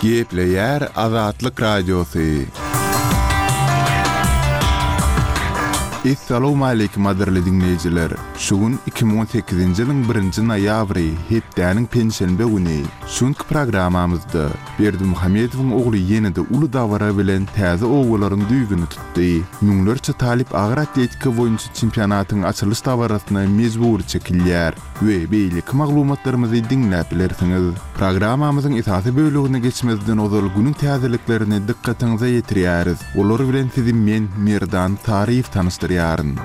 Gepleyer Azatlyk Radiosu. Assalamu alaykum adirli dinleyijiler. Şugun 2018-nji ýylyň 1-nji noýabry hepdäniň penşenbe güni. Şuňky programamyzda Berdi Muhammedowyň ogly ýenide uly dawara bilen täze oglaryň düýgüni tutdy. Müňlerçe talip agyr atletika boýunça çempionatyň açylış dawarasyna mezbur çekilýär we beýlik maglumatlarymyzy dinläp bilersiňiz. Programamyzyň esasy bölügine geçmezden ozal günüň täzeliklerini dikkatiňize ýetirýäris. Olar bilen sizi men Merdan Tarif tanıştyrýaryn.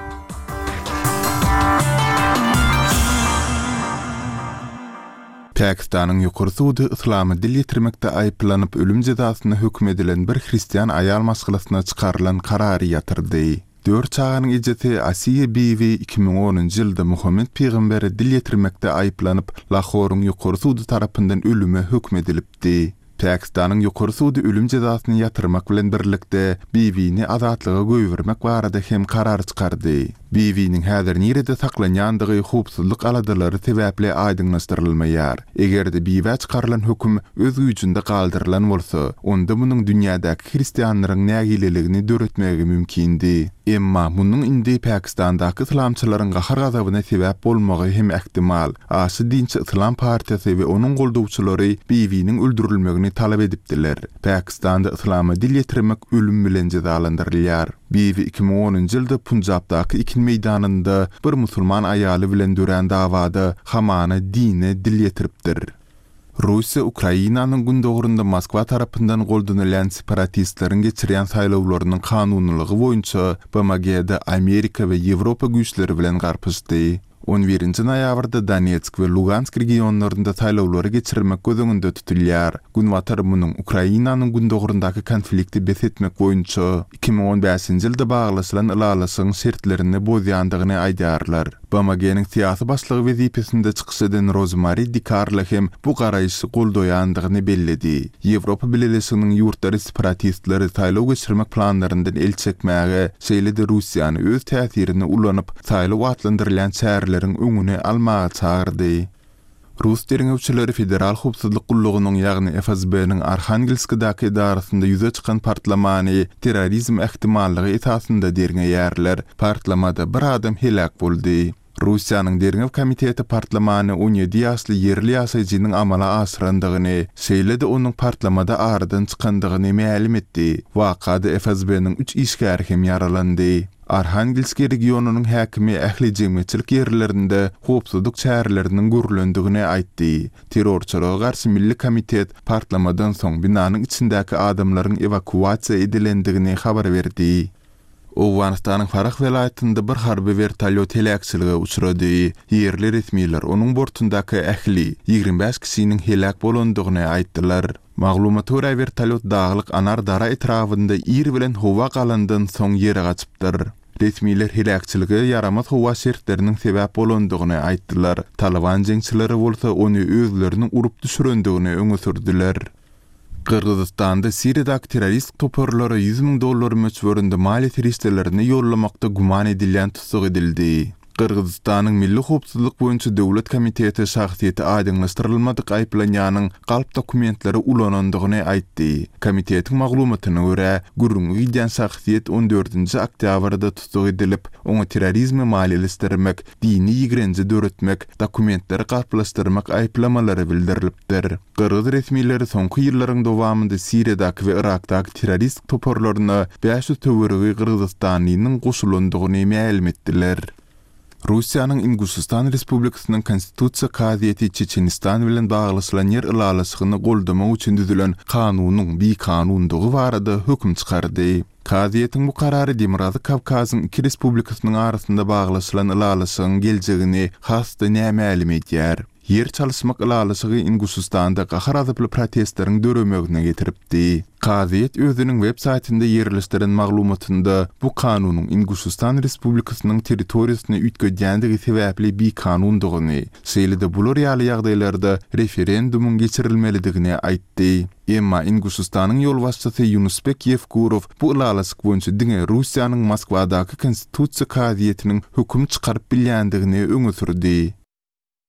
Pakistan'ın ýokary sudy islamy dil ýetirmekde aýplanyp ölüm jazasyna hökm edilen bir hristiýan aýal maskulasyna çykarylan karary ýatyrdy. 4 çağanyň ejeti Asiye Bibi 2010-njy ýylda Muhammed peýgamberi dil ýetirmekde aýplanyp Lahoryň ýokary sudy tarapyndan ölüme hökm edilipdi. Pakistan'ın ýokary sudy ölüm jazasyny ýatyrmak bilen birlikde Bibini azatlyga göýürmek barada hem karar çykardy. Bibiniň häzir nerede saklanýandygy howpsuzlyk aladylary sebäpli aýdynlaşdyrylmaýar. Egerde Bibi çykarylan hökm öz güýjünde galdyrylan bolsa, onda munyň dünýädäki hristiýanlaryň nägileligini döretmegi mümkindi. Emma munyň indi Pakistandaky islamçylaryň gahar gazabyna sebäp bolmagy hem ähtimal. Aşy dinçi islam partiýasy we onuň goldawçylary Bibiniň öldürilmegini talap edipdiler. Pakistanda islamy dil ýetirmek ölüm bilen jazalandyrylýar. Bibi 2010-njy ýylda Punjabdaky ikin meýdanynda bir musulman aýaly bilen dören dawada hamana dine dil ýetiripdir. Russiýa Ukrainanyň gündogrunda Moskwa tarapyndan goldanylan separatistleriň geçirýän saýlawlarynyň kanunlygy boýunça BMG'de Amerika we Ýewropa güýçleri bilen garpyşdy. 11-nji noýabrda Donetsk we Lugansk regionlarynda saýlawlary geçirilmek gözüňünde tutulýar. Günwatar munyň Ukrainanyň gündogrundaky konflikti besetmek boýunça 2015-nji ýylda baglaşylan ylalasyň şertlerini bozýandygyny aýdarlar. BMG'niň syýasy başlygy wezipesinde çykyş eden Rosemary DiCarlo hem bu garaýşy goldaýandygyny belledi. Ýewropa Birleşiginiň ýurtdary separatistleri saýlaw geçirmek planlaryndan el çekmäge, şeýle-de Russiýany öz täsirini ulanyp saýlaw atlandyrylýan şäherleriň öňüne almaga çağırdy. Rus derňewçileri Federal Howpsuzlyk Gullugynyň ýagny FSB-niň Arkhangelskdaky idarasynda ýüze çykan partlamany terrorizm ähtimallygy esasynda derňeýärler. Partlamada bir adam helak boldy. Russiýanyň derňew komiteti partlamany 17 ýaşly yerli ýaşaýjynyň amala asyrandygyny, şeýle-de onuň partlamada aradan çykandygyny ma'lum etdi. Wakada FSB-niň 3 işgär hem ýaralandy. Arkhangelsk regionunyň häkimi ähli jemgyýetçilik ýerlerinde howpsuzlyk çäherleriniň gürlendigini aýtdy. Terrorçylara garşy milli komitet partlamadan soň binanyň içindäki adamlaryň evakuasiýa edilendigini habar berdi. Owganistanyň Farah welaýatynda bir harby vertolyot helakçylyga uçrady. Yerli resmiler onuň bortundaky ähli 25 kişiniň helak bolandygyny aýtdylar. Maglumata görä vertolyot daglyk anar dara etrafynda ýer bilen howa galandan soň ýere gaçypdyr. Resmiler helakçylyga yaramaz howa şertleriniň sebäp bolandygyny aýtdylar. Taliban jeňçileri bolsa onu özleriniň urup düşürendigini öňe sürdüler. Kırgızistanda Siriýadaky terrorist toparlara $100,000 möçberinde maliýet teristlerini ýollamakda guman edilýän tutsak edildi. Kırgızistanyň Milli Howpsuzlyk boýunça döwlet komiteti şahsiýeti aýdynlaşdyrylmadyk aýplanýanyň galp dokumentleri ulanandygyny aýtdy. Komitetiň maglumatyna görä, gürrüňe gidýän şahsiýet 14-nji oktýabrda tutsak edilip, oňa terrorizmi maliýeleşdirmek, dini ýigrenji döretmek, dokumentleri galplaşdyrmak aýplamalary bildirilipdir. Kırgız resmileri soňky ýyllaryň dowamında Siriýadaky we Irakdaky terrorist toparlaryna 500 töweregi Kırgızstanyň goşulandygyny ma'lum etdiler. Russiýanyň Ingusistan Respublikasynyň konstitusiýa kaziýeti Çeçenistan bilen baglaşylan ýer ylalasygyny goldamak üçin düzülen kanunyň bir kanundygy barada hökm çykardy. Kaziýetiň bu karary Demirazy Kavkazyň iki respublikasynyň arasynda baglaşylan ylalasygyň geljegini hasda näme edýär. Yer çalışmak ylalasygy Ingusistanda gahar azyply protestleriň döremegine getiripdi. Kaziýet özüniň web saýtynda ýerleşdiren maglumatynda bu kanunyň Ingusistan Respublikasynyň territoriýasyna üýtgedýändigi sebäpli bir kanundygyny, şeýle-de bular ýaly ýagdaýlarda referendumuň geçirilmelidigini aýtdy. Emma Ingusistanyň ýolbaşçysy Yunusbek Yevkurov bu ylalasyk boýunça diňe Russiýanyň Moskwadaky konstitusiýa kaziýetiniň hökm çykaryp bilýändigini öňe sürdi.